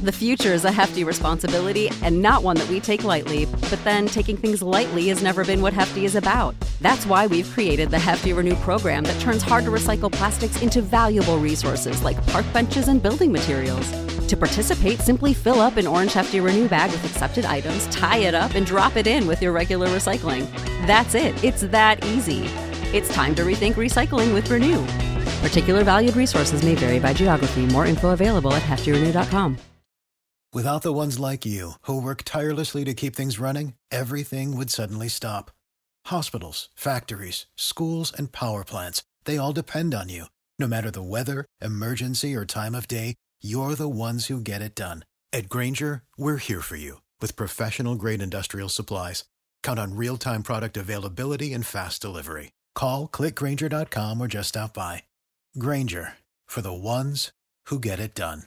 The future is a hefty responsibility and not one that we take lightly, but then taking things lightly has never been what Hefty is about. That's why we've created the Hefty Renew program that turns hard-to-recycle plastics into valuable resources like park benches and building materials. To participate, simply fill up an orange Hefty Renew bag with accepted items, tie it up, and drop it in with your regular recycling. That's it. It's that easy. It's time to rethink recycling with Renew. Particular valued resources may vary by geography. More info available at heftyrenew.com. Without the ones like you, who work tirelessly to keep things running, everything would suddenly stop. Hospitals, factories, schools, and power plants, they all depend on you. No matter the weather, emergency, or time of day, you're the ones who get it done. At Grainger, we're here for you with professional-grade industrial supplies. Count on real-time product availability and fast delivery. Call, click Grainger.com, or just stop by. Grainger, for the ones who get it done.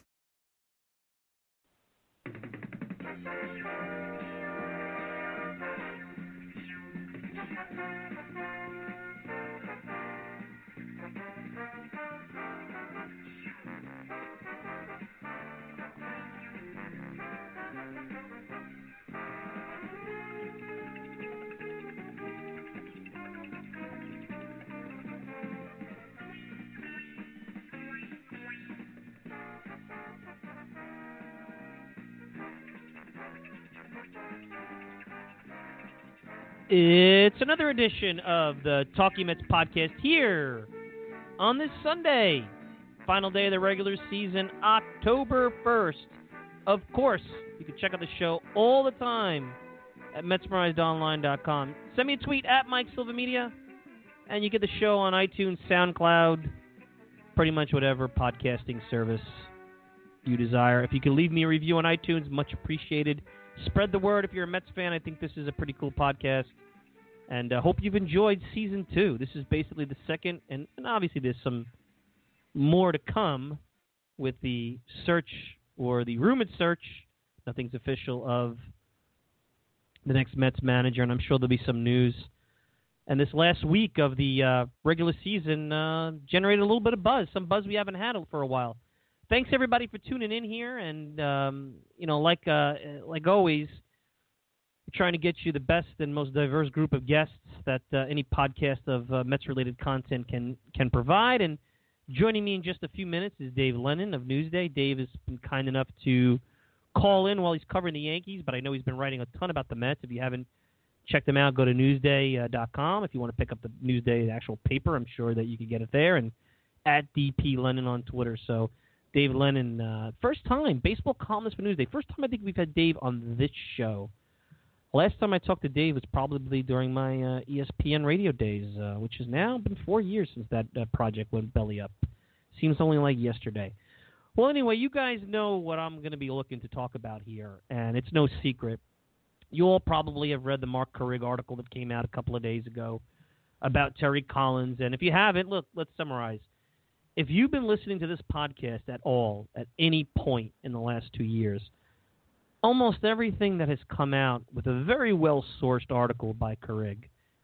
It's another edition of the Talking Mets podcast here on this Sunday, final day of the regular season, October 1st. Of course, you can check out the show all the time at MetsMerizedOnline.com. Send me a tweet at Mike Silva Media, and you get the show on iTunes, SoundCloud, pretty much whatever podcasting service you desire. If you can leave me a review on iTunes, much appreciated. Spread the word if you're a Mets fan. I think this is a pretty cool podcast. And I hope you've enjoyed Season 2. This is basically the second, and obviously there's some more to come with the search, or the rumored search, nothing's official, of the next Mets manager, and I'm sure there'll be some news. And this last week of the regular season generated a little bit of buzz, some buzz we haven't had for a while. Thanks, everybody, for tuning in here. And, like always, we're trying to get you the best and most diverse group of guests that any podcast of Mets-related content can provide. And joining me in just a few minutes is Dave Lennon of Newsday. Dave has been kind enough to call in while he's covering the Yankees, but I know he's been writing a ton about the Mets. If you haven't checked them out, go to Newsday.com. If you want to pick up the Newsday, the actual paper, I'm sure that you can get it there. And at DP Lennon on Twitter. So Dave Lennon, first time, baseball columnist for Newsday. First time I think we've had Dave on this show. Last time I talked to Dave was probably during my ESPN radio days, which has now been 4 years since that project went belly up. Seems only like yesterday. Well, anyway, you guys know what I'm going to be looking to talk about here, and it's no secret. You all probably have read the Mark Carrig article that came out a couple of days ago about Terry Collins, and if you haven't, look, let's summarize. If you've been listening to this podcast at all, at any point in the last 2 years, almost everything that has come out with a very well-sourced article by Carrig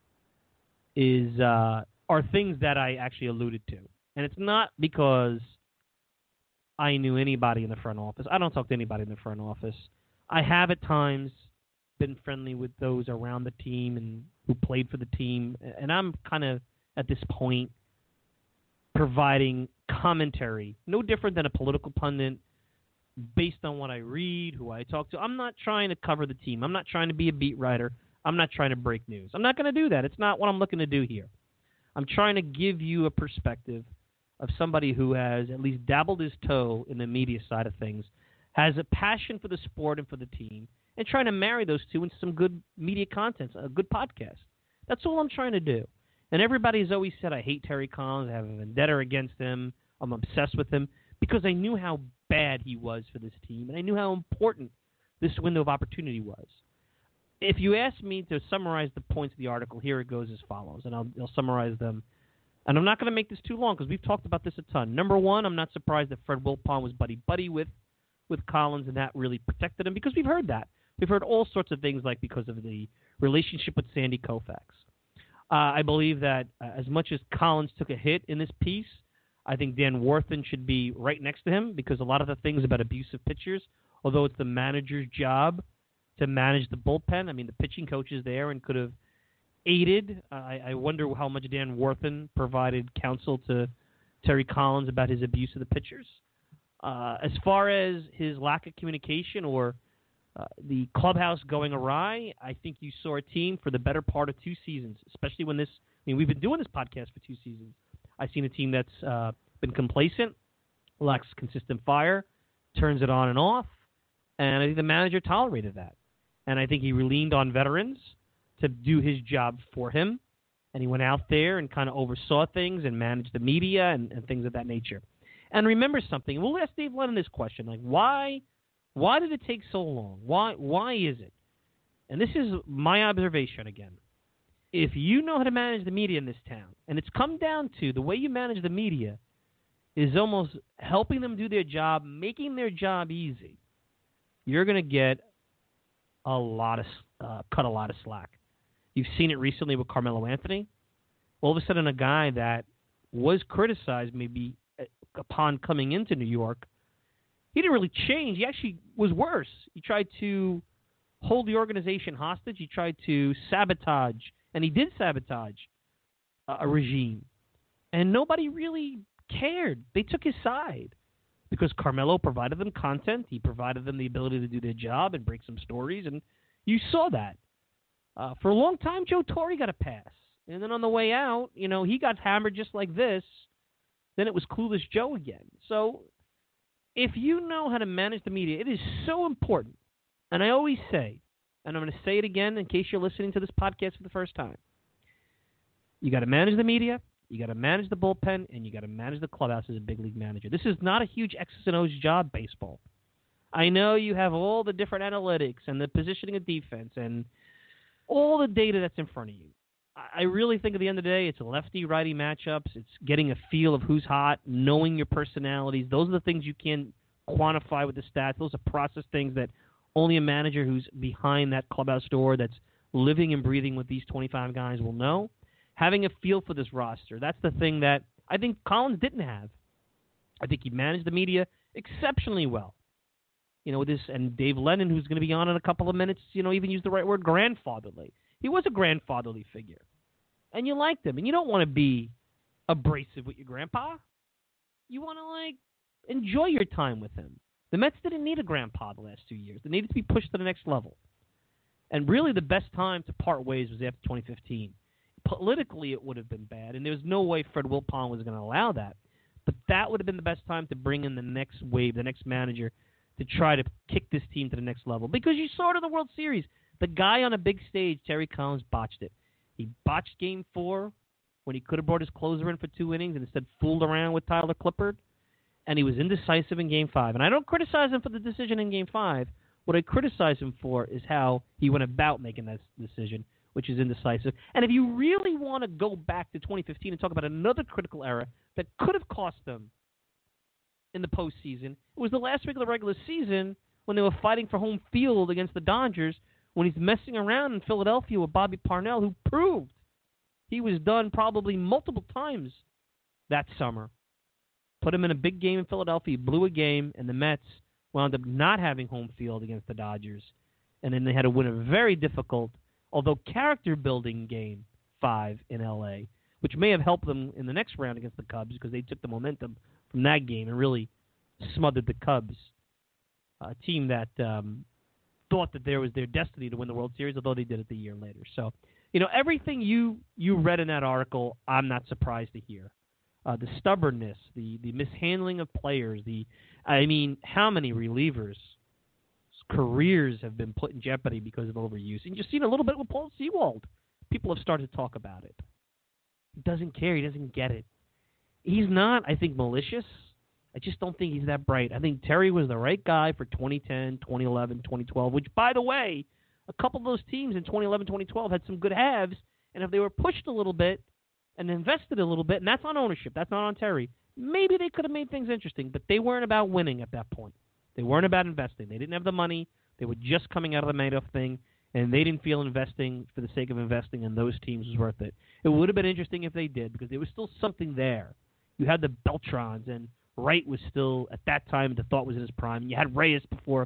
are things that I actually alluded to. And it's not because I knew anybody in the front office. I don't talk to anybody in the front office. I have at times been friendly with those around the team and who played for the team. And I'm kind of, at this point, providing commentary, no different than a political pundit, based on what I read, who I talk to. I'm not trying to cover the team. I'm not trying to be a beat writer. I'm not trying to break news. I'm not going to do that. It's not what I'm looking to do here. I'm trying to give you a perspective of somebody who has at least dabbled his toe in the media side of things, has a passion for the sport and for the team, and trying to marry those two into some good media content, a good podcast. That's all I'm trying to do. And everybody's always said, I hate Terry Collins, I have a vendetta against him, I'm obsessed with him, because I knew how bad he was for this team, and I knew how important this window of opportunity was. If you ask me to summarize the points of the article, here it goes as follows, and I'll summarize them. And I'm not going to make this too long because we've talked about this a ton. Number one, I'm not surprised that Fred Wilpon was buddy-buddy with Collins, and that really protected him, because we've heard that. We've heard all sorts of things, like because of the relationship with Sandy Koufax. I believe that as much as Collins took a hit in this piece, I think Dan Warthen should be right next to him, because a lot of the things about abusive pitchers although it's the manager's job to manage the bullpen. I mean, the pitching coach is there and could have aided. I wonder how much Dan Worthen provided counsel to Terry Collins about his abuse of the pitchers. As far as his lack of communication or the clubhouse going awry, I think you saw a team for the better part of 2 seasons, especially when we've been doing this podcast for 2 seasons. I've seen a team that's been complacent, lacks consistent fire, turns it on and off, and I think the manager tolerated that. And I think he leaned on veterans to do his job for him, and he went out there and kind of oversaw things and managed the media and things of that nature. And remember something, we'll ask Dave Lennon this question, like why did it take so long? Why is it? And this is my observation again. If you know how to manage the media in this town, and it's come down to the way you manage the media is almost helping them do their job, making their job easy, you're going to get cut a lot of slack. You've seen it recently with Carmelo Anthony. All of a sudden, a guy that was criticized maybe upon coming into New York, he didn't really change. He actually was worse. He tried to hold the organization hostage. He tried to sabotage, and he did sabotage a regime. And nobody really cared. They took his side because Carmelo provided them content. He provided them the ability to do their job and break some stories, and you saw that. For a long time, Joe Torre got a pass. And then on the way out, he got hammered just like this. Then it was Clueless Joe again. So if you know how to manage the media, it is so important. And I always say, and I'm going to say it again in case you're listening to this podcast for the first time, you got to manage the media, you got to manage the bullpen, and you got to manage the clubhouse as a big league manager. This is not a huge X's and O's job, baseball. I know you have all the different analytics and the positioning of defense and all the data that's in front of you. I really think at the end of the day, it's lefty-righty matchups. It's getting a feel of who's hot, knowing your personalities. Those are the things you can quantify with the stats. Those are process things that only a manager who's behind that clubhouse door that's living and breathing with these 25 guys will know. Having a feel for this roster, that's the thing that I think Collins didn't have. I think he managed the media exceptionally well. With this, and Dave Lennon, who's going to be on in a couple of minutes, even used the right word, grandfatherly. He was a grandfatherly figure. And you liked him. And you don't want to be abrasive with your grandpa. You want to, enjoy your time with him. The Mets didn't need a grandpa the last 2 years. They needed to be pushed to the next level. And really the best time to part ways was after 2015. Politically, it would have been bad, and there was no way Fred Wilpon was going to allow that. But that would have been the best time to bring in the next wave, the next manager, to try to kick this team to the next level. Because you saw it in the World Series. The guy on a big stage, Terry Collins, botched it. He botched Game 4 when he could have brought his closer in for 2 innings and instead fooled around with Tyler Clippard. And he was indecisive in Game 5. And I don't criticize him for the decision in Game 5. What I criticize him for is how he went about making that decision, which is indecisive. And if you really want to go back to 2015 and talk about another critical error that could have cost them in the postseason, it was the last week of the regular season when they were fighting for home field against the Dodgers, when he's messing around in Philadelphia with Bobby Parnell, who proved he was done probably multiple times that summer. Put him in a big game in Philadelphia, blew a game, and the Mets wound up not having home field against the Dodgers. And then they had to win a very difficult, although character-building Game 5 in L.A., which may have helped them in the next round against the Cubs because they took the momentum from that game and really smothered the Cubs, a team that thought that there was their destiny to win the World Series, although they did it the year later. So, everything you read in that article, I'm not surprised to hear. The stubbornness, the mishandling of players, how many relievers' careers have been put in jeopardy because of overuse. And you've seen a little bit with Paul Sewald. People have started to talk about it. He doesn't care. He doesn't get it. He's not, I think, malicious. I just don't think he's that bright. I think Terry was the right guy for 2010, 2011, 2012, which, by the way, a couple of those teams in 2011, 2012 had some good halves, and if they were pushed a little bit and invested a little bit, and that's on ownership, that's not on Terry, maybe they could have made things interesting, but they weren't about winning at that point. They weren't about investing. They didn't have the money. They were just coming out of the Madoff thing, and they didn't feel investing for the sake of investing in those teams was worth it. It would have been interesting if they did, because there was still something there. You had the Beltrons, and Wright was still, at that time, the thought was in his prime. You had Reyes before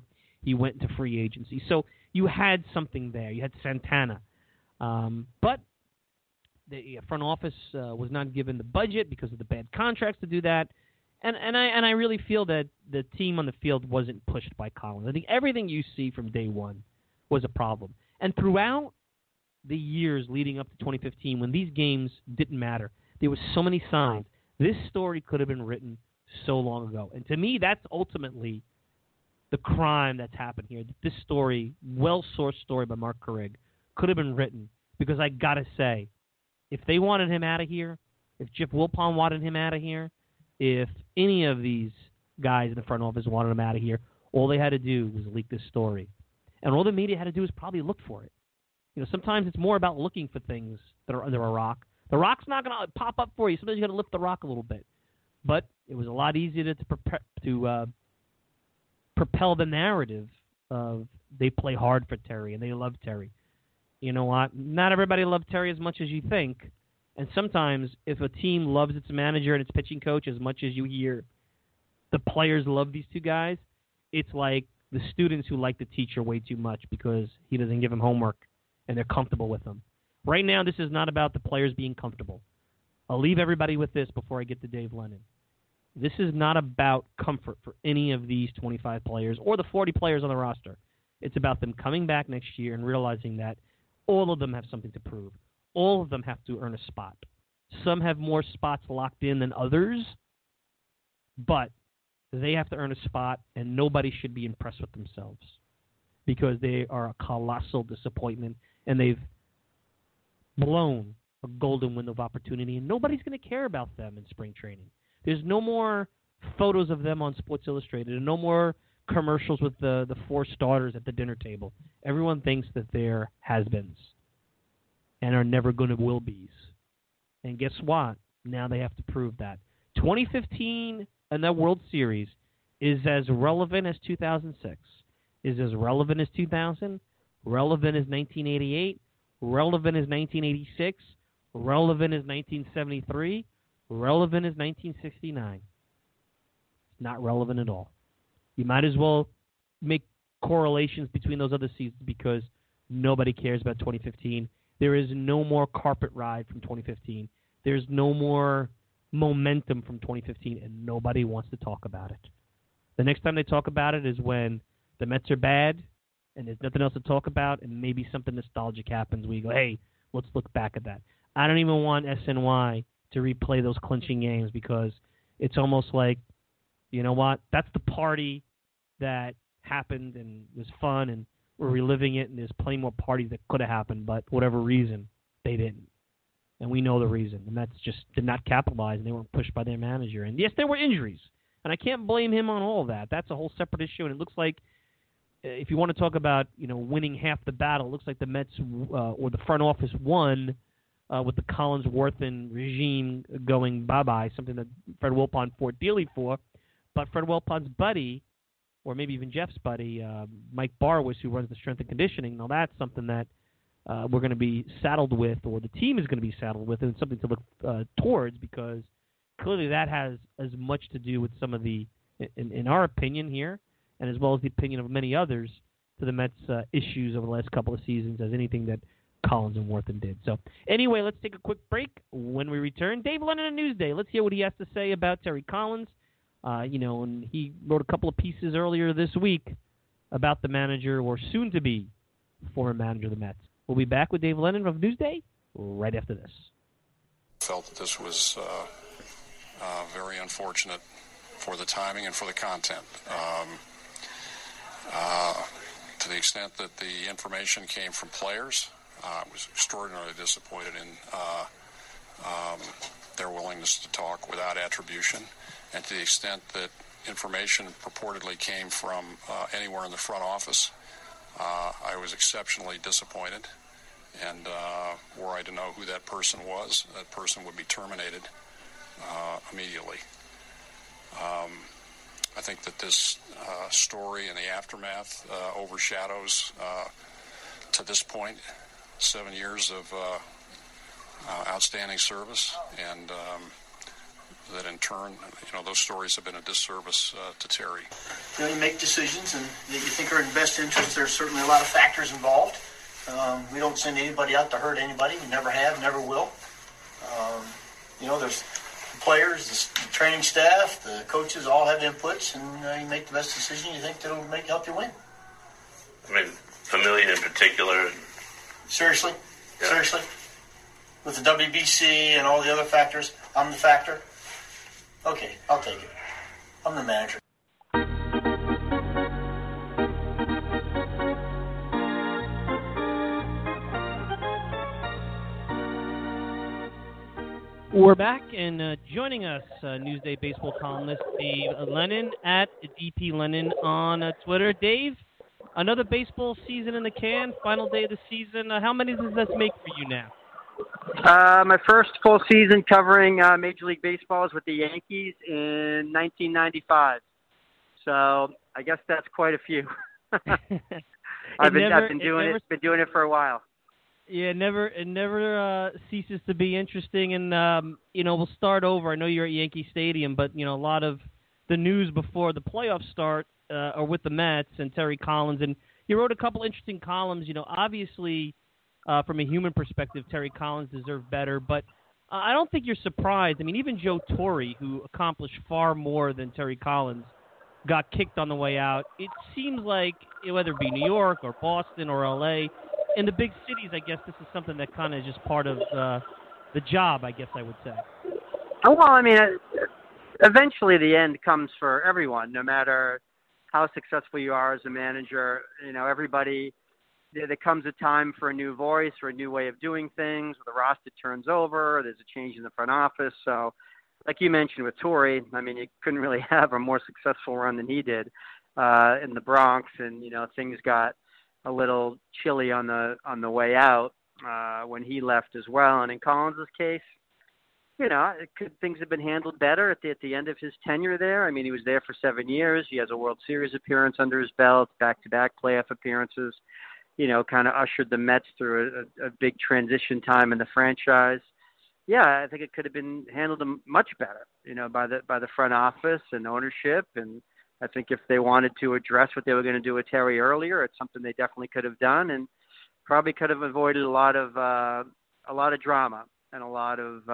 he went into free agency. So you had something there. You had Santana. But the front office was not given the budget because of the bad contracts to do that. And I really feel that the team on the field wasn't pushed by Collins. I think everything you see from day one was a problem. And throughout the years leading up to 2015, when these games didn't matter, there were so many signs. This story could have been written so long ago. And to me, that's ultimately the crime that's happened here. This story, well-sourced story by Mark Carrig, could have been written because I got to say, if they wanted him out of here, if Jeff Wilpon wanted him out of here, if any of these guys in the front office wanted him out of here, all they had to do was leak this story. And all the media had to do is probably look for it. You know, sometimes it's more about looking for things that are under a rock. The rock's not going to pop up for you. Sometimes you got to lift the rock a little bit. But it was a lot easier to propel the narrative of they play hard for Terry and they love Terry. You know what? Not everybody loved Terry as much as you think. And sometimes if a team loves its manager and its pitching coach as much as you hear the players love these two guys, it's like the students who like the teacher way too much because he doesn't give them homework and they're comfortable with them. Right now, this is not about the players being comfortable. I'll leave everybody with this before I get to Dave Lennon. This is not about comfort for any of these 25 players or the 40 players on the roster. It's about them coming back next year and realizing that all of them have something to prove. All of them have to earn a spot. Some have more spots locked in than others, but they have to earn a spot, and nobody should be impressed with themselves because they are a colossal disappointment, and they've blown a golden window of opportunity, and nobody's going to care about them in spring training. There's no more photos of them on Sports Illustrated and no more commercials with the four starters at the dinner table. Everyone thinks that they're has-beens and are never going to will-be's. And guess what? Now they have to prove that. 2015 and that World Series is as relevant as 2006, is as relevant as 2000, relevant as 1988, relevant as 1986, relevant as 1973, relevant as 1969. Not relevant at all. You might as well make correlations between those other seasons because nobody cares about 2015. There is no more carpet ride from 2015. There's no more momentum from 2015, and nobody wants to talk about it. The next time they talk about it is when the Mets are bad and there's nothing else to talk about, and maybe something nostalgic happens where you go, hey, let's look back at that. I don't even want SNY to replay those clinching games because it's almost like, you know what, that's the party that happened and was fun, and we're reliving it, and there's plenty more parties that could have happened, but for whatever reason, they didn't. And we know the reason. The Mets just did not capitalize, and they weren't pushed by their manager. And, yes, there were injuries, and I can't blame him on all of that. That's a whole separate issue, and it looks like if you want to talk about, you know, winning half the battle, it looks like the Mets or the front office won with the Collinsworthy regime going bye-bye, something that Fred Wilpon fought dearly for. But Fred Wilpon's buddy, or maybe even Jeff's buddy, Mike Barwis, who runs the strength and conditioning, now that's something that we're going to be saddled with, or the team is going to be saddled with, and it's something to look towards because clearly that has as much to do with some of the, in our opinion here, and as well as the opinion of many others, to the Mets' issues over the last couple of seasons as anything that Collins and Worthen did. So anyway, let's take a quick break. When we return, Dave Lennon on Newsday. Let's hear what he has to say about Terry Collins. You know, and he wrote a couple of pieces earlier this week about the manager, or soon-to-be former manager of the Mets. We'll be back with Dave Lennon of Newsday right after this. Felt that this was very unfortunate for the timing and for the content. To the extent that the information came from players, I was extraordinarily disappointed in their willingness to talk without attribution. And to the extent that information purportedly came from anywhere in the front office, I was exceptionally disappointed. And were I to know who that person was, that person would be terminated immediately. I think that this story and the aftermath overshadows, to this point, 7 years of outstanding service and that in turn, those stories have been a disservice to Terry. You make decisions and that you think are in best interest. There's certainly a lot of factors involved. We don't send anybody out to hurt anybody. We never have, never will. There's the players, the training staff, the coaches all have inputs, and you make the best decision you think that'll help you win. I mean, Familia in particular. Seriously? Yeah. Seriously? With the WBC and all the other factors, I'm the factor? Okay, I'll take it. I'm the manager. We're back, and joining us, Newsday baseball columnist Dave Lennon at DP Lennon on Twitter. Dave, another baseball season in the can, final day of the season. How many does this make for you now? My first full season covering Major League Baseball is with the Yankees in 1995. So I guess that's quite a few. I've been doing it for a while. Yeah, it never ceases to be interesting, and we'll start over. I know you're at Yankee Stadium, but a lot of the news before the playoffs start are with the Mets and Terry Collins, and you wrote a couple interesting columns. Obviously, from a human perspective, Terry Collins deserved better, but I don't think you're surprised. I mean, even Joe Torre, who accomplished far more than Terry Collins, got kicked on the way out. It seems like whether it be New York or Boston or L.A., in the big cities, I guess this is something that kind of is just part of the job, I guess I would say. Well, I mean, eventually the end comes for everyone, no matter how successful you are as a manager. Everybody, there comes a time for a new voice or a new way of doing things. The roster turns over. There's a change in the front office. So, like you mentioned with Torre, I mean, you couldn't really have a more successful run than he did in the Bronx, and things got a little chilly on the way out when he left as well. And in Collins' case, things have been handled better at the end of his tenure there. I mean, he was there for 7 years. He has a World Series appearance under his belt, back-to-back playoff appearances. Kind of ushered the Mets through a big transition time in the franchise. Yeah, I think it could have been handled much better, by the front office and ownership. And I think if they wanted to address what they were going to do with Terry earlier, it's something they definitely could have done, and probably could have avoided a lot of drama and a lot of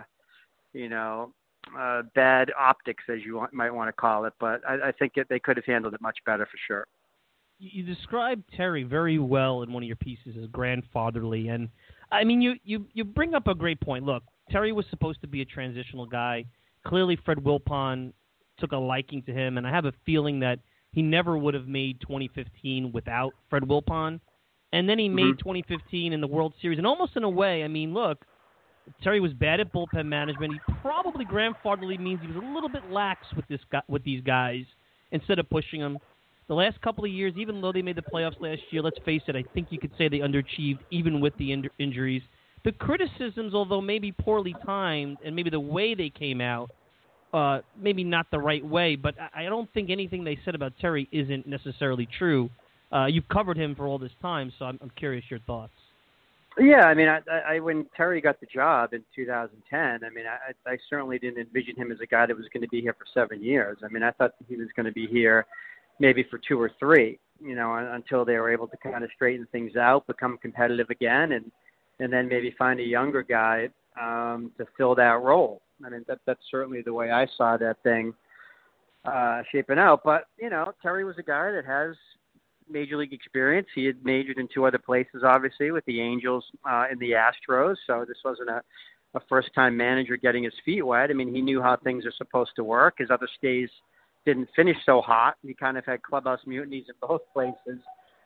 bad optics, as you might want to call it. But I think they could have handled it much better for sure. You described Terry very well in one of your pieces as grandfatherly, and I mean you bring up a great point. Look, Terry was supposed to be a transitional guy. Clearly, Fred Wilpon took a liking to him, and I have a feeling that he never would have made 2015 without Fred Wilpon. And then he made 2015 in the World Series, and almost in a way, I mean, look, Terry was bad at bullpen management. He probably grandfatherly means he was a little bit lax with these guys instead of pushing them. The last couple of years, even though they made the playoffs last year, let's face it, I think you could say they underachieved even with the injuries. The criticisms, although maybe poorly timed, and maybe the way they came out, maybe not the right way, but I don't think anything they said about Terry isn't necessarily true. You've covered him for all this time, so I'm curious your thoughts. Yeah, I mean, I when Terry got the job in 2010, I mean, I certainly didn't envision him as a guy that was going to be here for 7 years. I mean, I thought he was going to be here maybe for 2 or 3, until they were able to kind of straighten things out, become competitive again, and then maybe find a younger guy to fill that role. I mean, that's certainly the way I saw that thing shaping out. But, Terry was a guy that has Major League experience. He had majored in 2 other places, obviously, with the Angels and the Astros. So this wasn't a first-time manager getting his feet wet. I mean, he knew how things are supposed to work. His other stays didn't finish so hot. He kind of had clubhouse mutinies in both places.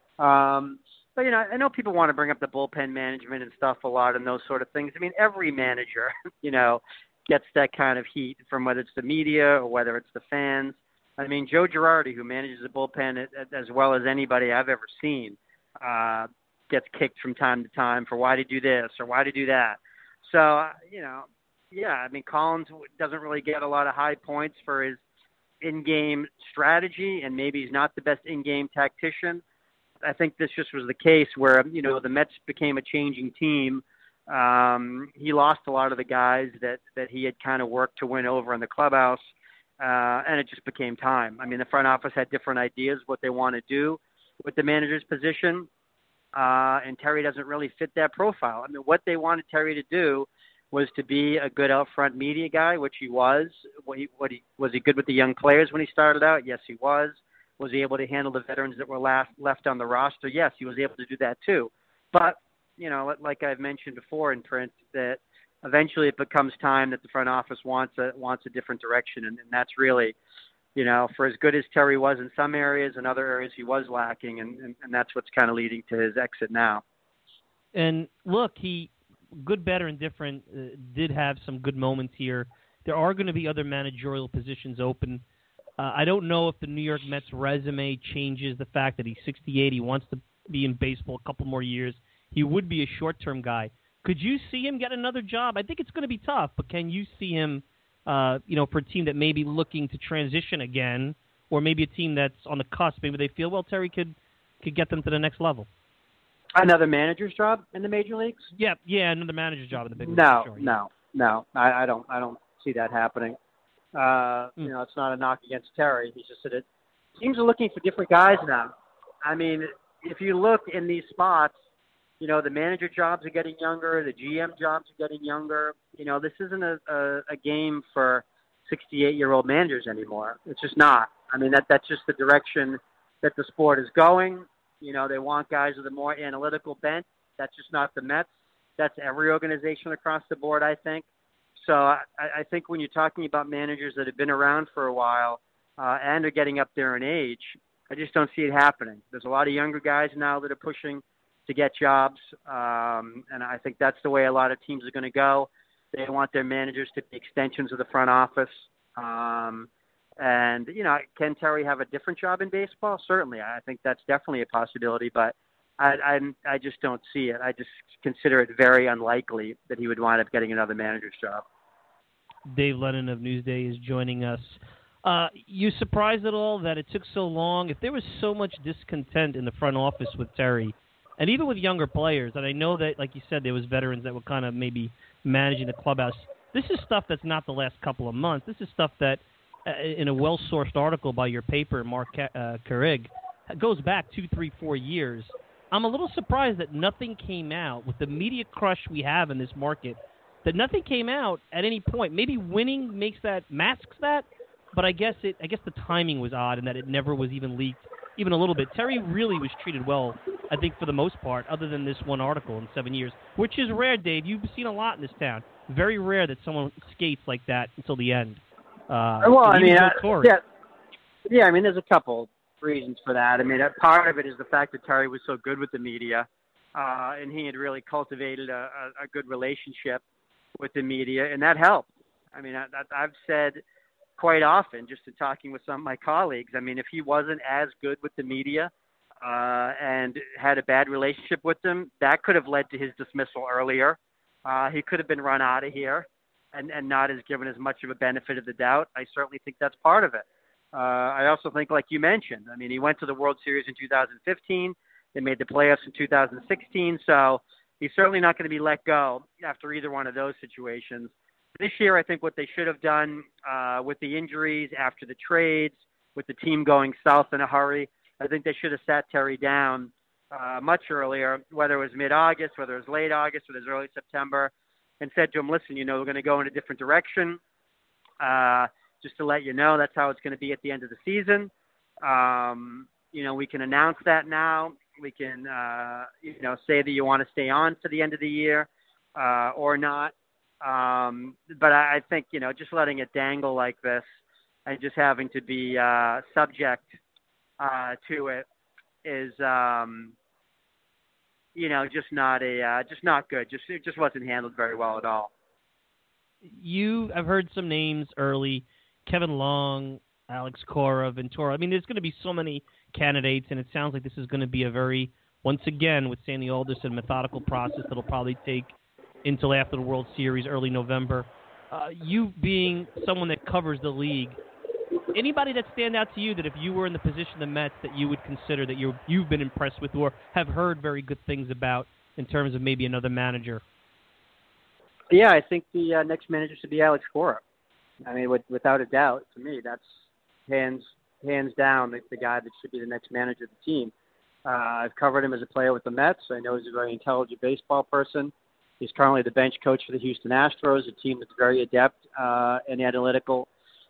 But, I know people want to bring up the bullpen management and stuff a lot and those sort of things. I mean, every manager, gets that kind of heat from whether it's the media or whether it's the fans. I mean, Joe Girardi, who manages the bullpen as well as anybody I've ever seen, gets kicked from time to time for why to do this or why to do that. So, yeah, I mean, Collins doesn't really get a lot of high points for his in-game strategy, and maybe he's not the best in-game tactician. I think this just was the case where, the Mets became a changing team He lost a lot of the guys that he had kind of worked to win over in the clubhouse, and it just became time. I mean, the front office had different ideas what they want to do with the manager's position, and Terry doesn't really fit that profile. I mean, what they wanted Terry to do was to be a good out front media guy, which he was. Was he good with the young players when he started out? Yes, he was. Was he able to handle the veterans that were left on the roster? Yes, he was able to do that too. But, like I've mentioned before in print, that eventually it becomes time that the front office wants a different direction. And that's really, for as good as Terry was in some areas, in other areas he was lacking. And that's what's kind of leading to his exit now. And look, he, good, better, and different, did have some good moments here. There are going to be other managerial positions open. I don't know if the New York Mets resume changes the fact that he's 68. He wants to be in baseball a couple more years. He would be a short-term guy. Could you see him get another job? I think it's going to be tough, but can you see him, for a team that may be looking to transition again, or maybe a team that's on the cusp, maybe they feel, well, Terry could get them to the next level? Another manager's job in the major leagues? Yeah, another manager's job in the big leagues. No. I don't see that happening. It's not a knock against Terry. He's just that teams are looking for different guys now. I mean, if you look in these spots, the manager jobs are getting younger, the GM jobs are getting younger. This isn't a game for 68-year-old managers anymore. It's just not. I mean, that's just the direction that the sport is going. They want guys with a more analytical bent. That's just not the Mets. That's every organization across the board, I think. So I think when you're talking about managers that have been around for a while and are getting up there in age, I just don't see it happening. There's a lot of younger guys now that are pushing to get jobs, and I think that's the way a lot of teams are going to go. They want their managers to be extensions of the front office. And, can Terry have a different job in baseball? Certainly. I think that's definitely a possibility, but I just don't see it. I just consider it very unlikely that he would wind up getting another manager's job. Dave Lennon of Newsday is joining us. You surprised at all that it took so long? If there was so much discontent in the front office with Terry, and even with younger players, and I know that, like you said, there was veterans that were kind of maybe managing the clubhouse, this is stuff that's not the last couple of months. This is stuff that, in a well-sourced article by your paper, Mark Carrig, goes back 2, 3, 4 years. I'm a little surprised that nothing came out with the media crush we have in this market, that nothing came out at any point. Maybe winning masks that, but I guess the timing was odd and that it never was even leaked, even a little bit. Terry really was treated well, I think, for the most part, other than this one article in 7 years, which is rare, Dave. You've seen a lot in this town. Very rare that someone skates like that until the end. I mean, there's a couple reasons for that. I mean, part of it is the fact that Terry was so good with the media, and he had really cultivated a good relationship with the media, and that helped. I mean, I've said quite often, just in talking with some of my colleagues, I mean, if he wasn't as good with the media and had a bad relationship with them, that could have led to his dismissal earlier. He could have been run out of here and not as given as much of a benefit of the doubt. I certainly think that's part of it. I also think, like you mentioned, I mean, he went to the World Series in 2015. They made the playoffs in 2016. So he's certainly not going to be let go after either one of those situations. This year, I think what they should have done with the injuries, after the trades, with the team going south in a hurry, I think they should have sat Terry down much earlier, whether it was mid-August, whether it was late August, whether it was early September, and said to him, listen, we're going to go in a different direction. Just to let you know, that's how it's going to be at the end of the season. We can announce that now. We can, say that you want to stay on for the end of the year or not. But I think, just letting it dangle like this and just having to be subject to it is, just not good. It just wasn't handled very well at all. I've heard some names early. Kevin Long, Alex Cora, Ventura. I mean, there's going to be so many candidates, and it sounds like this is going to be a very, once again, with Sandy Alderson, methodical process that'll probably take until after the World Series, early November. You being someone that covers the league, anybody that stand out to you that if you were in the position of the Mets that you would consider that you've been impressed with or have heard very good things about in terms of maybe another manager? Yeah, I think the next manager should be Alex Cora. I mean, without a doubt, to me, that's hands down the guy that should be the next manager of the team. I've covered him as a player with the Mets. I know he's a very intelligent baseball person. He's currently the bench coach for the Houston Astros, a team that's very adept in analytical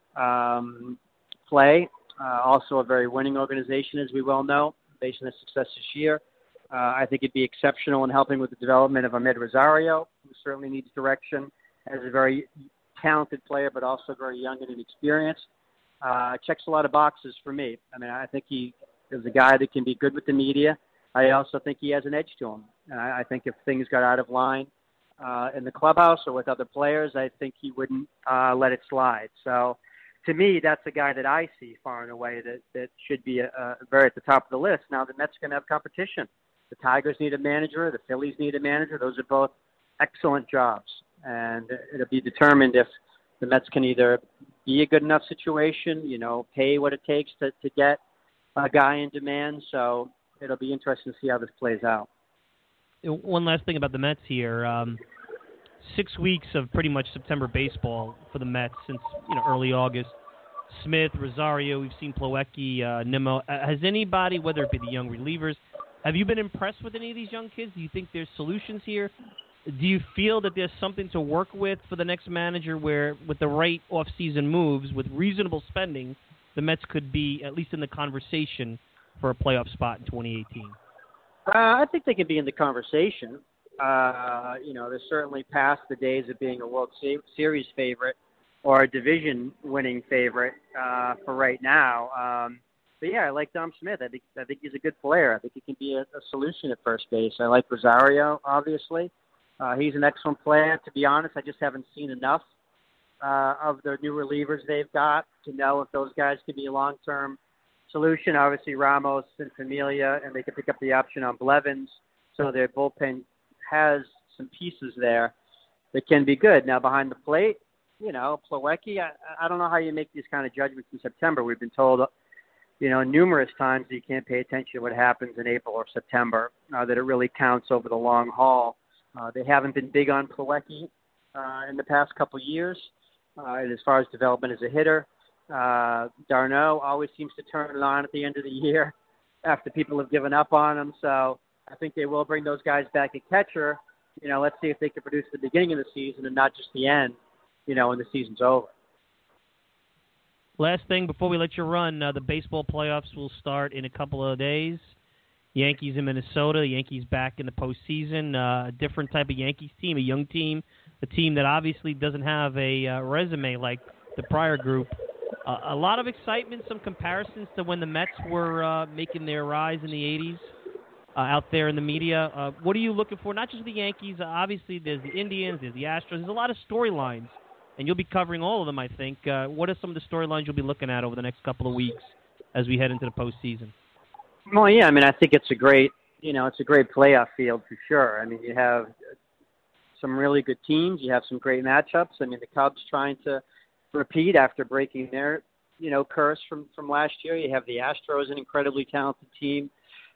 play. Also a very winning organization, as we well know, based on their success this year. I think it'd be exceptional in helping with the development of Ahmed Rosario, who certainly needs direction as a very talented player, but also very young and inexperienced. Checks a lot of boxes for me. I mean, I think he is a guy that can be good with the media. I also think he has an edge to him. And I think if things got out of line in the clubhouse or with other players, I think he wouldn't let it slide. So to me, that's a guy that I see far and away that should be very at the top of the list. Now, the Mets are going to have competition. The Tigers need a manager. The Phillies need a manager. Those are both excellent jobs. And it'll be determined if the Mets can either be a good enough situation, pay what it takes to get a guy in demand. So it'll be interesting to see how this plays out. One last thing about the Mets here. 6 weeks of pretty much September baseball for the Mets since early August. Smith, Rosario, we've seen Plawecki, Nimmo. Has anybody, whether it be the young relievers, have you been impressed with any of these young kids? Do you think there's solutions here? Do you feel that there's something to work with for the next manager where, with the right off-season moves, with reasonable spending, the Mets could be at least in the conversation for a playoff spot in 2018? I think they can be in the conversation. They're certainly past the days of being a World Series favorite or a division-winning favorite for right now. But yeah, I like Dom Smith. I think he's a good player. I think he can be a solution at first base. I like Rosario, obviously. He's an excellent player. To be honest, I just haven't seen enough of the new relievers they've got to know if those guys can be a long-term solution. Obviously, Ramos and Familia, and they can pick up the option on Blevins. So their bullpen has some pieces there that can be good. Now, behind the plate, Plawecki, I don't know how you make these kind of judgments in September. We've been told numerous times that you can't pay attention to what happens in April or September, that it really counts over the long haul. They haven't been big on Plawecki in the past couple of years. And as far as development as a hitter, d'Arnaud always seems to turn it on at the end of the year after people have given up on him. So I think they will bring those guys back at catcher. Let's see if they can produce the beginning of the season and not just the end, when the season's over. Last thing before we let you run, the baseball playoffs will start in a couple of days. Yankees in Minnesota, Yankees back in the postseason, a different type of Yankees team, a young team, a team that obviously doesn't have a resume like the prior group. A lot of excitement, some comparisons to when the Mets were making their rise in the 80s out there in the media. What are you looking for? Not just the Yankees. Obviously, there's the Indians, there's the Astros. There's a lot of storylines, and you'll be covering all of them, I think. What are some of the storylines you'll be looking at over the next couple of weeks as we head into the postseason? Well, yeah, I mean, I think it's a great playoff field for sure. I mean, you have some really good teams. You have some great matchups. I mean, the Cubs trying to repeat after breaking their, curse from last year. You have the Astros, an incredibly talented team.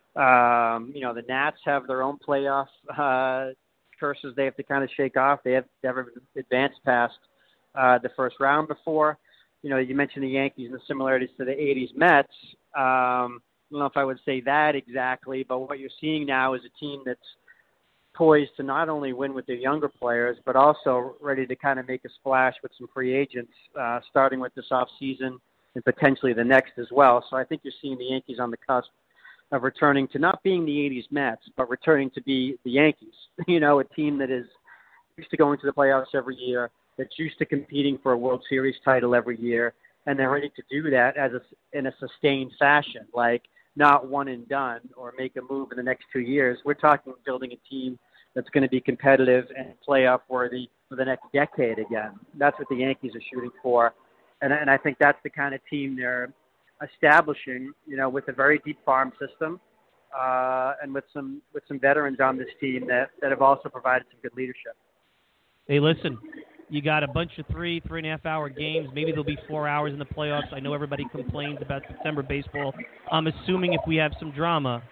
The Nats have their own playoff curses they have to kind of shake off. They have never advanced past the first round before. You mentioned the Yankees and the similarities to the 80s Mets. I don't know if I would say that exactly, but what you're seeing now is a team that's poised to not only win with their younger players, but also ready to kind of make a splash with some free agents, starting with this offseason and potentially the next as well. So I think you're seeing the Yankees on the cusp of returning to not being the 80s Mets, but returning to be the Yankees, a team that is used to going to the playoffs every year, that's used to competing for a World Series title every year, and they're ready to do that in a sustained fashion, like not one and done or make a move in the next 2 years. We're talking building a team that's going to be competitive and playoff worthy for the next decade again. That's what the Yankees are shooting for. And I think that's the kind of team they're establishing, with a very deep farm system and with some veterans on this team that have also provided some good leadership. Hey, listen, you got a bunch of 3.5 hour games. Maybe there'll be 4 hours in the playoffs. I know everybody complains about September baseball. I'm assuming if we have some drama,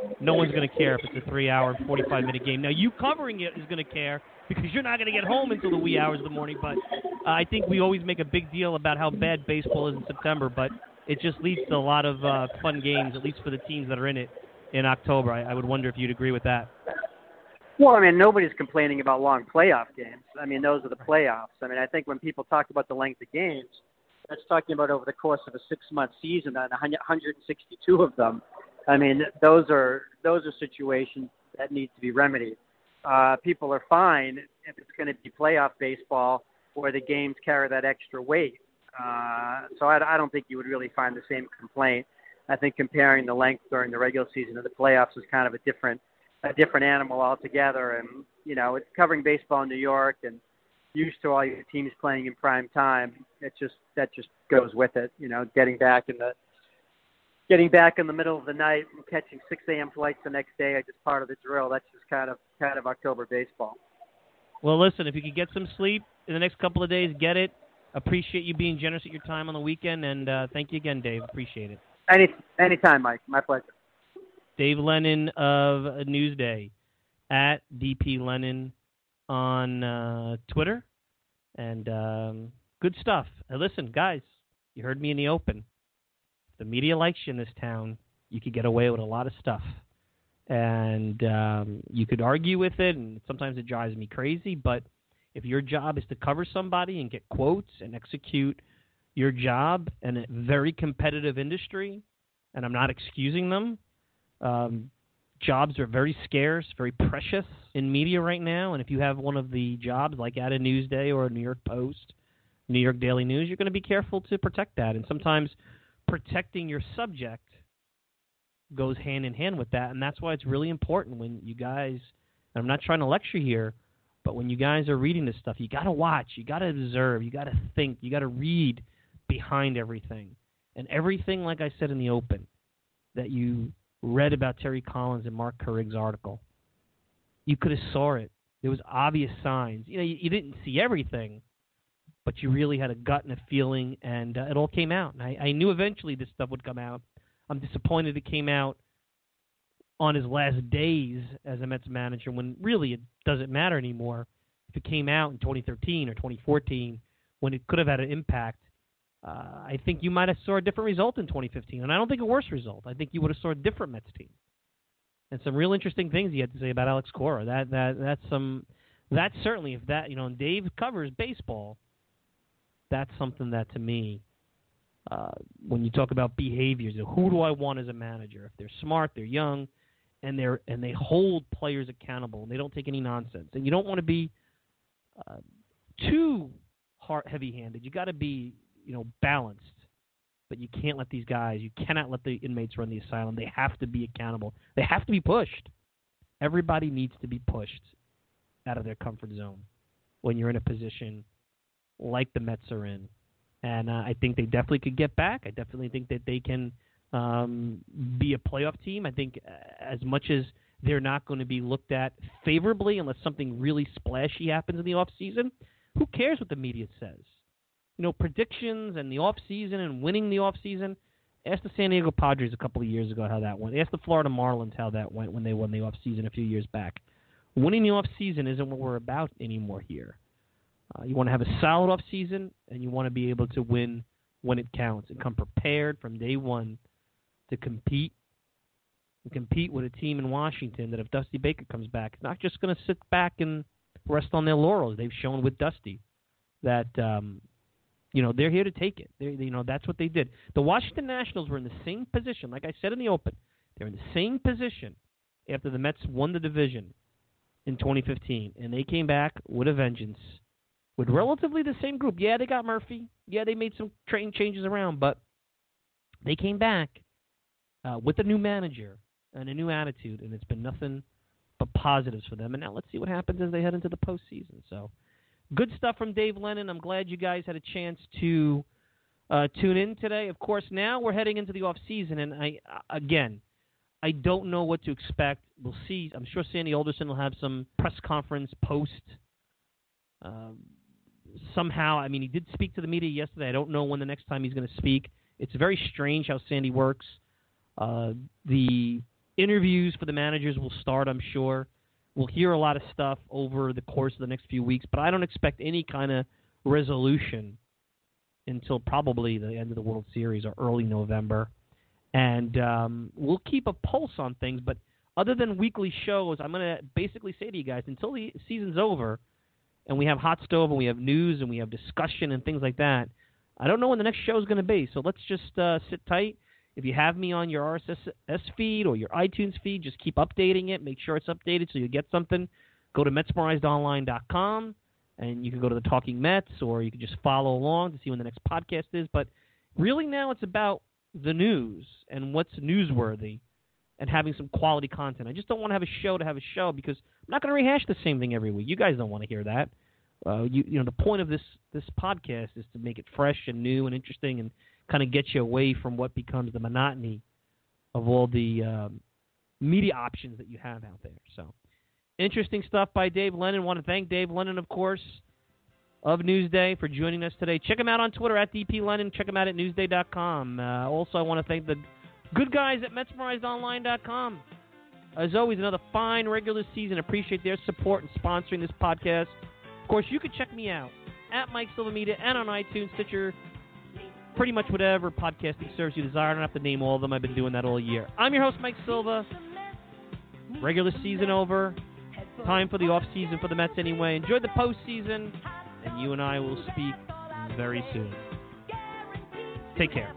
no one's going to care if it's a 3-hour, 45-minute game. Now, you covering it is going to care because you're not going to get home until the wee hours of the morning. But I think we always make a big deal about how bad baseball is in September, but it just leads to a lot of fun games, at least for the teams that are in it in October. I would wonder if you'd agree with that. Well, I mean, nobody's complaining about long playoff games. I mean, those are the playoffs. I mean, I think when people talk about the length of games, that's talking about over the course of a 6-month season and 162 of them. I mean, those are situations that need to be remedied. People are fine if it's going to be playoff baseball where the games carry that extra weight. So I don't think you would really find the same complaint. I think comparing the length during the regular season to the playoffs is kind of a different animal altogether. And, you know, it's covering baseball in New York and used to all your teams playing in prime time. That just goes with it. You know, getting back in the middle of the night and catching 6 a.m. flights the next day are just part of the drill. That's just kind of October baseball. Well, listen, if you could get some sleep in the next couple of days, get it. Appreciate you being generous at your time on the weekend, and thank you again, Dave. Appreciate it. Anytime, Mike. My pleasure. Dave Lennon of Newsday, at DP Lennon on Twitter, and good stuff. Listen, guys, you heard me in the open. If the media likes you in this town, you could get away with a lot of stuff. And you could argue with it, and sometimes it drives me crazy, but if your job is to cover somebody and get quotes and execute your job in a very competitive industry, and I'm not excusing them, jobs are very scarce, very precious in media right now, and if you have one of the jobs like at a Newsday or a New York Post, New York Daily News, you're going to be careful to protect that. And sometimes protecting your subject goes hand in hand with that, and that's why it's really important when you guys, and I'm not trying to lecture here, but when you guys are reading this stuff, you got to watch, you got to observe, you got to think, you got to read behind everything. And everything, like I said in the open, that you read about Terry Collins and Mark Carrig's article, you could have saw it. There was obvious signs. You know, you didn't see everything, but you really had a gut and a feeling, and it all came out. And I knew eventually this stuff would come out. I'm disappointed it came out on his last days as a Mets manager, when really it doesn't matter anymore. If it came out in 2013 or 2014, when it could have had an impact, I think you might have saw a different result in 2015, and I don't think a worse result. I think you would have saw a different Mets team, and some real interesting things he had to say about Alex Cora. That's certainly, if that, you know, and Dave covers baseball, that's something that to me, when you talk about behaviors, who do I want as a manager? If they're smart, they're young, and they hold players accountable, and they don't take any nonsense. And you don't want to be too heavy-handed. You got to be, you know, balanced. But you can't let these guys, you cannot let the inmates run the asylum. They have to be accountable. They have to be pushed. Everybody needs to be pushed out of their comfort zone when you're in a position like the Mets are in. And I think they definitely could get back. I definitely think that they can be a playoff team. I think as much as they're not going to be looked at favorably unless something really splashy happens in the offseason, who cares what the media says? You know, predictions and the offseason and winning the offseason. Ask the San Diego Padres a couple of years ago how that went. Ask the Florida Marlins how that went when they won the offseason a few years back. Winning the offseason isn't what we're about anymore here. You want to have a solid offseason, and you want to be able to win when it counts and come prepared from day one to compete with a team in Washington that if Dusty Baker comes back, it's not just going to sit back and rest on their laurels. They've shown with Dusty that you know, they're here to take it. You know, that's what they did. The Washington Nationals were in the same position, like I said in the open. They're in the same position after the Mets won the division in 2015, and they came back with a vengeance with relatively the same group. Yeah, they got Murphy. Yeah, they made some train changes around, but they came back with a new manager and a new attitude, and it's been nothing but positives for them. And now let's see what happens as they head into the postseason. So good stuff from Dave Lennon. I'm glad you guys had a chance to tune in today. Of course, now we're heading into the off-season, and I don't know what to expect. We'll see. I'm sure Sandy Alderson will have some press conference post. Somehow, I mean, he did speak to the media yesterday. I don't know when the next time he's going to speak. It's very strange how Sandy works. The Interviews for the managers will start, I'm sure. We'll hear a lot of stuff over the course of the next few weeks, but I don't expect any kind of resolution until probably the end of the World Series or early November. And we'll keep a pulse on things, but other than weekly shows, I'm going to basically say to you guys, until the season's over and we have Hot Stove and we have news and we have discussion and things like that, I don't know when the next show is going to be. So let's just sit tight. If you have me on your RSS feed or your iTunes feed, just keep updating it. Make sure it's updated so you get something. Go to MetsMemorizedOnline.com, and you can go to the Talking Mets, or you can just follow along to see when the next podcast is. But really now it's about the news and what's newsworthy and having some quality content. I just don't want to have a show because I'm not going to rehash the same thing every week. You guys don't want to hear that. You know, the point of this podcast is to make it fresh and new and interesting and kind of get you away from what becomes the monotony of all the media options that you have out there. So, interesting stuff by Dave Lennon. Want to thank Dave Lennon, of course, of Newsday for joining us today. Check him out on Twitter at DPLennon. Check him out at Newsday.com. Also, I want to thank the good guys at MetsMemorizedOnline.com. As always, another fine regular season. Appreciate their support and sponsoring this podcast. Of course, you can check me out at Mike Silva Media and on iTunes, Stitcher, pretty much whatever podcasting service you desire. I don't have to name all of them. I've been doing that all year. I'm your host, Mike Silva. Regular season over. Time for the off season for the Mets anyway. Enjoy the postseason, and you and I will speak very soon. Take care.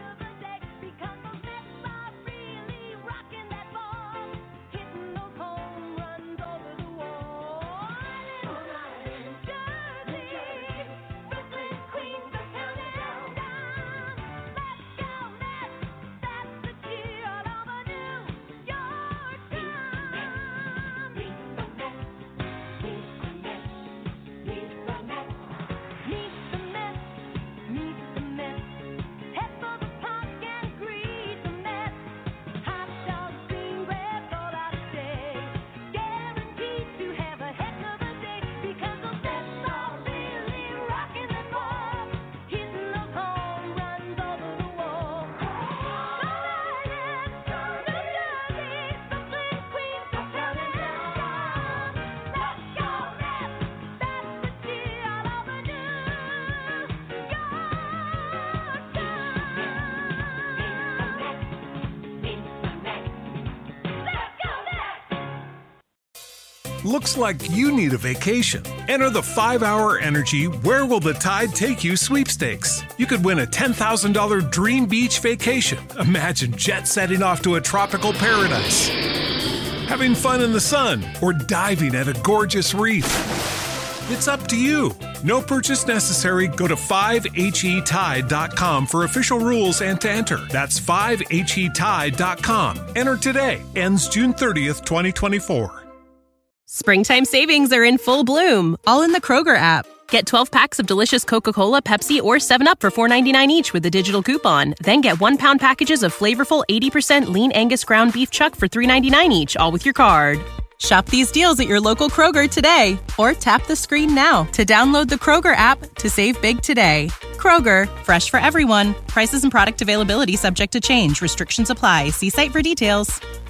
Looks like you need a vacation. Enter the 5-Hour Energy Where Will the Tide Take You sweepstakes. You could win a $10,000 dream beach vacation. Imagine jet setting off to a tropical paradise, having fun in the sun, or diving at a gorgeous reef. It's up to you. No purchase necessary. Go to 5HETide.com for official rules and to enter. That's 5HETide.com. Enter today. Ends June 30th, 2024. Springtime savings are in full bloom, all in the Kroger app. Get 12 packs of delicious Coca-Cola, Pepsi, or 7-Up for $4.99 each with a digital coupon. Then get 1-pound packages of flavorful 80% lean Angus ground beef chuck for $3.99 each, all with your card. Shop these deals at your local Kroger today, or tap the screen now to download the Kroger app to save big today. Kroger, fresh for everyone. Prices and product availability subject to change. Restrictions apply. See site for details.